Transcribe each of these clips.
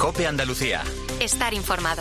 COPE Andalucía. Estar informado.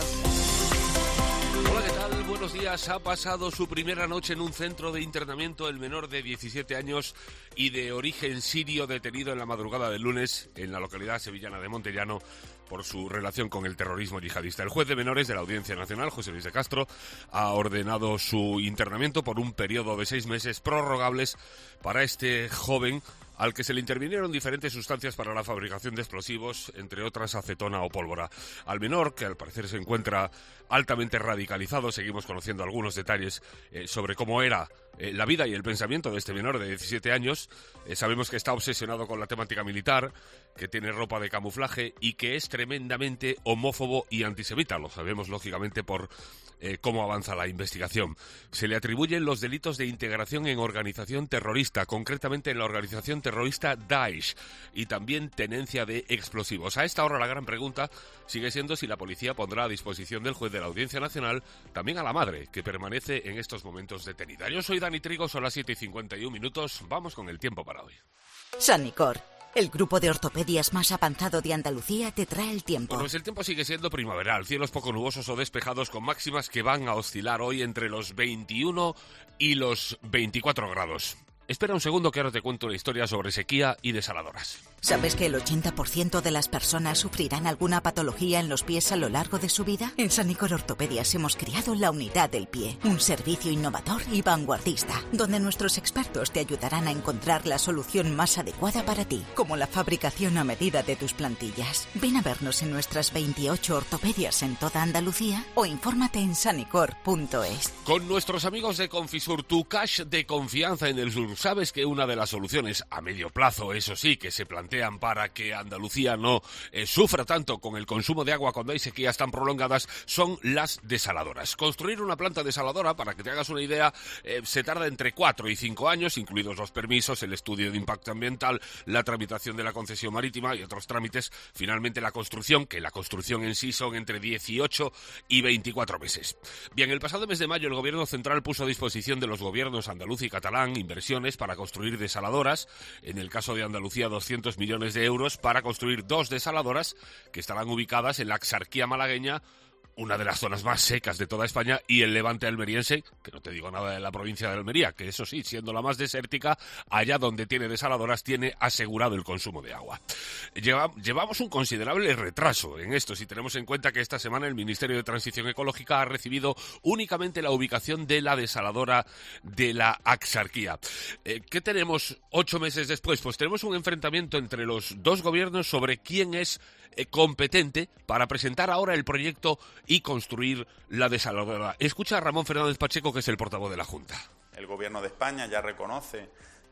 Hola, ¿qué tal? Buenos días. Ha pasado su primera noche en un centro de internamiento el menor de 17 años y de origen sirio detenido en la madrugada del lunes en la localidad sevillana de Montellano por su relación con el terrorismo yihadista. El juez de menores de la Audiencia Nacional, José Luis de Castro, ha ordenado su internamiento por un periodo de 6 meses prorrogables para este joven al que se le intervinieron diferentes sustancias para la fabricación de explosivos, entre otras acetona o pólvora. Al menor, que al parecer se encuentra altamente radicalizado, seguimos conociendo algunos detalles sobre cómo era la vida y el pensamiento de este menor de 17 años. Sabemos que está obsesionado con la temática militar, que tiene ropa de camuflaje y que es tremendamente homófobo y antisemita. Lo sabemos, lógicamente, por cómo avanza la investigación. Se le atribuyen los delitos de integración en organización terrorista, concretamente en la organización terrorista Daesh, y también tenencia de explosivos. A esta hora la gran pregunta sigue siendo si la policía pondrá a disposición del juez de la Audiencia Nacional también a la madre, que permanece en estos momentos detenida. Yo soy Dani Trigo, son las 7:51. Vamos con el tiempo para hoy. Sanicor, el grupo de ortopedias más avanzado de Andalucía, te trae el tiempo. Bueno, pues el tiempo sigue siendo primaveral, cielos poco nubosos o despejados con máximas que van a oscilar hoy entre los 21 y los 24 grados. Espera un segundo que ahora te cuento una historia sobre sequía y desaladoras. ¿Sabes que el 80% de las personas sufrirán alguna patología en los pies a lo largo de su vida? En Sanicor Ortopedias hemos creado la Unidad del Pie, un servicio innovador y vanguardista, donde nuestros expertos te ayudarán a encontrar la solución más adecuada para ti, como la fabricación a medida de tus plantillas. Ven a vernos en nuestras 28 ortopedias en toda Andalucía o infórmate en sanicor.es. Con nuestros amigos de Confisur, tu cash de confianza en el sur. ¿Sabes que una de las soluciones a medio plazo, eso sí, que se plantean para que Andalucía no sufra tanto con el consumo de agua cuando hay sequías tan prolongadas, son las desaladoras? Construir una planta desaladora, para que te hagas una idea, se tarda entre 4 y 5 años, incluidos los permisos, el estudio de impacto ambiental, la tramitación de la concesión marítima y otros trámites. Finalmente la construcción, que la construcción en sí son entre 18 y 24 meses. Bien, el pasado mes de mayo el Gobierno Central puso a disposición de los gobiernos andaluz y catalán inversiones para construir desaladoras. En el caso de Andalucía, 200 millones de euros para construir 2 desaladoras que estarán ubicadas en la Axarquía malagueña, una de las zonas más secas de toda España, y el Levante almeriense, que no te digo nada de la provincia de Almería, que eso sí, siendo la más desértica, allá donde tiene desaladoras tiene asegurado el consumo de agua. Llevamos un considerable retraso en esto, si tenemos en cuenta que esta semana el Ministerio de Transición Ecológica ha recibido únicamente la ubicación de la desaladora de la Axarquía. ¿Qué tenemos 8 meses después? Pues tenemos un enfrentamiento entre los dos gobiernos sobre quién es competente para presentar ahora el proyecto y construir la desaladora. Escucha a Ramón Fernández Pacheco, que es el portavoz de la Junta. El Gobierno de España ya reconoce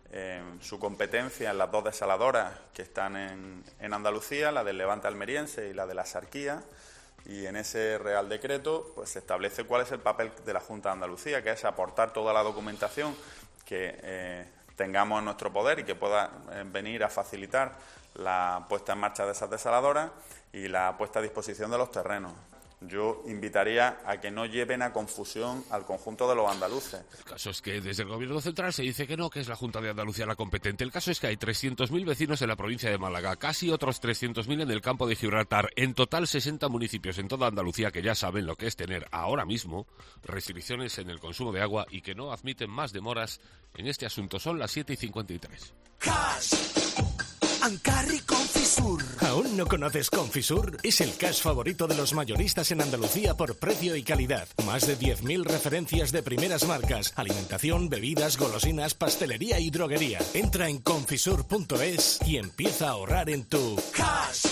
su competencia en las 2 desaladoras que están en Andalucía, la del Levante almeriense y la de la Axarquía, y en ese Real Decreto pues se establece cuál es el papel de la Junta de Andalucía, que es aportar toda la documentación que tengamos en nuestro poder y que pueda venir a facilitar la puesta en marcha de esas desaladoras y la puesta a disposición de los terrenos. Yo invitaría a que no lleven a confusión al conjunto de los andaluces. El caso es que desde el Gobierno Central se dice que no, que es la Junta de Andalucía la competente. El caso es que hay 300.000 vecinos en la provincia de Málaga, casi otros 300.000 en el campo de Gibraltar. En total, 60 municipios en toda Andalucía que ya saben lo que es tener ahora mismo restricciones en el consumo de agua y que no admiten más demoras en este asunto. Son las 7:53. Cash. Ancarri Confisur. ¿Aún no conoces Confisur? Es el cash favorito de los mayoristas en Andalucía por precio y calidad. Más de 10.000 referencias de primeras marcas. Alimentación, bebidas, golosinas, pastelería y droguería. Entra en confisur.es y empieza a ahorrar en tu Cash.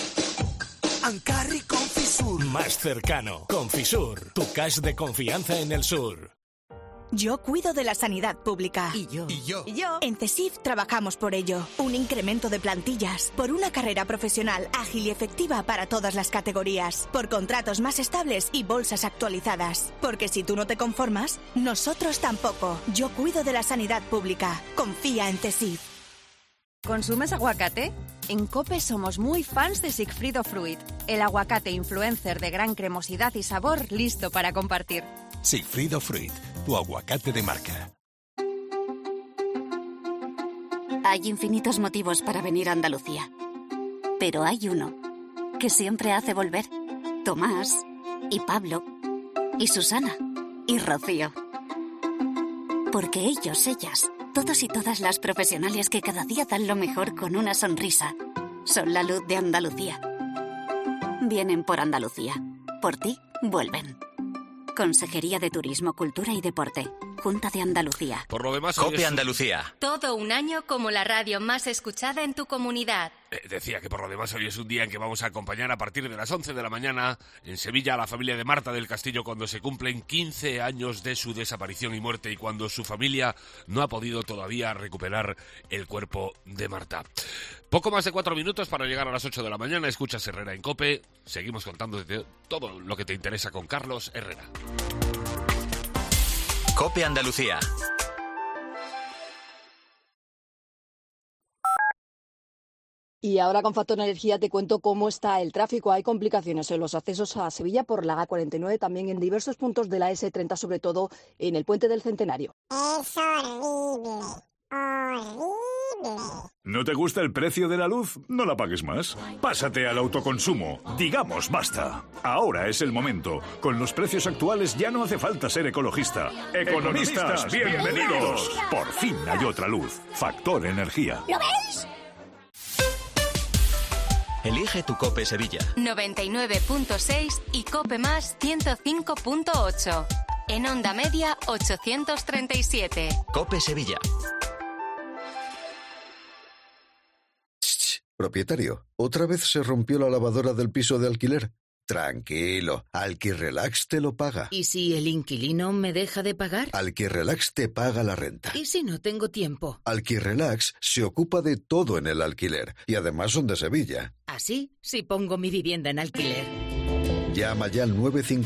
Ancarri Confisur. más cercano. Confisur, tu cash de confianza en el sur. Yo cuido de la sanidad pública. Y yo. En CESIF trabajamos por ello. Un incremento de plantillas, por una carrera profesional ágil y efectiva para todas las categorías, por contratos más estables y bolsas actualizadas. Porque si tú no te conformas, nosotros tampoco. Yo cuido de la sanidad pública. Confía en CESIF. ¿Consumes aguacate? En COPE somos muy fans de Sigfrido Fruit, el aguacate influencer de gran cremosidad y sabor listo para compartir. Sigfrido Fruit, tu aguacate de marca. Hay infinitos motivos para venir a Andalucía, pero hay uno que siempre hace volver. Tomás, y Pablo, y Susana, y Rocío. Porque ellos, ellas, todos y todas las profesionales que cada día dan lo mejor con una sonrisa, son la luz de Andalucía. Vienen por Andalucía. Por ti, vuelven. Consejería de Turismo, Cultura y Deporte. Junta de Andalucía. Por lo demás, COPE Andalucía. Todo un año como la radio más escuchada en tu comunidad. Decía que por lo demás hoy es un día en que vamos a acompañar a partir de las 11 de la mañana en Sevilla a la familia de Marta del Castillo cuando se cumplen 15 años de su desaparición y muerte y cuando su familia no ha podido todavía recuperar el cuerpo de Marta. Poco más de 4 minutos para llegar a las 8 de la mañana. Escuchas Herrera en COPE. Seguimos contándote todo lo que te interesa con Carlos Herrera. COPE Andalucía. Y ahora con Factor Energía te cuento cómo está el tráfico. Hay complicaciones en los accesos a Sevilla por la A49, también en diversos puntos de la S30, sobre todo en el Puente del Centenario. Es horrible, horrible. ¿No te gusta el precio de la luz? No la pagues más. Pásate al autoconsumo. Digamos basta. Ahora es el momento. Con los precios actuales ya no hace falta ser ecologista. ¡Economistas, bienvenidos! Por fin hay otra luz. Factor Energía. ¿Lo veis? Elige tu COPE Sevilla. 99.6 y COPE Más 105.8. En onda media 837. COPE Sevilla. Propietario, ¿otra vez se rompió la lavadora del piso de alquiler? Tranquilo, Alquirrelax te lo paga. ¿Y si el inquilino me deja de pagar? Alquirrelax te paga la renta. ¿Y si no tengo tiempo? Alquirrelax se ocupa de todo en el alquiler y además son de Sevilla. Así, si pongo mi vivienda en alquiler. Llama ya al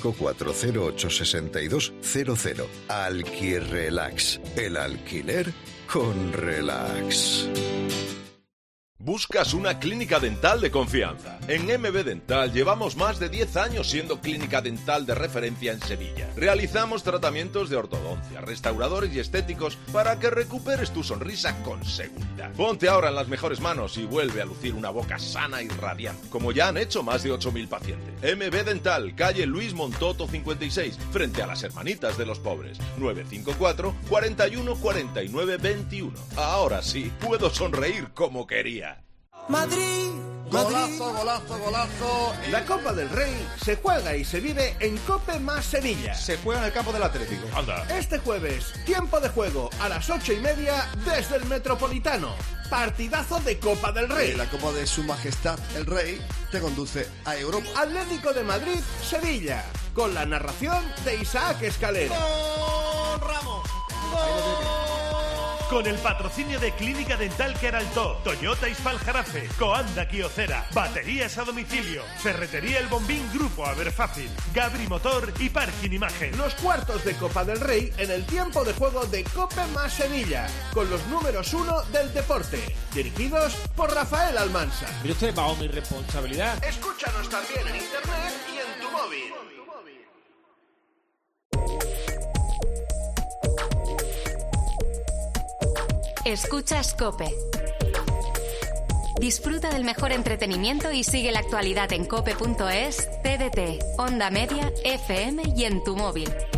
954-08-6200. Alquirrelax, el alquiler con relax. ¿Buscas una clínica dental de confianza? En MB Dental llevamos más de 10 años siendo clínica dental de referencia en Sevilla. Realizamos tratamientos de ortodoncia, restauradores y estéticos para que recuperes tu sonrisa con seguridad. Ponte ahora en las mejores manos y vuelve a lucir una boca sana y radiante, como ya han hecho más de 8.000 pacientes. MB Dental, calle Luis Montoto 56, frente a las Hermanitas de los Pobres. 954 41 49 21. Ahora sí, puedo sonreír como quería. Madrid, golazo, golazo, golazo. La Copa del Rey se juega y se vive en COPE Más Sevilla. Se juega en el campo del Atlético. Anda. Este jueves, tiempo de juego a las 8:30 desde el Metropolitano. Partidazo de Copa del Rey. La Copa de Su Majestad el Rey te conduce a Europa. Atlético de Madrid, Sevilla, con la narración de Isaac Escalera. ¡Gol, Ramos! ¡Gol! Con el patrocinio de Clínica Dental Queraltó, Toyota Ispal Jarafe, Coanda Kyocera, Baterías a Domicilio, Ferretería El Bombín Grupo Aberfácil, Gabri Motor y Parking Imagen. Los cuartos de Copa del Rey en el tiempo de juego de COPE Más Sevilla, con los números 1 del deporte, dirigidos por Rafael Almansa. Pero esto es bajo mi responsabilidad. Escúchanos también en internet y en tu móvil. Escuchas COPE. Disfruta del mejor entretenimiento y sigue la actualidad en cope.es, TDT, Onda Media, FM y en tu móvil.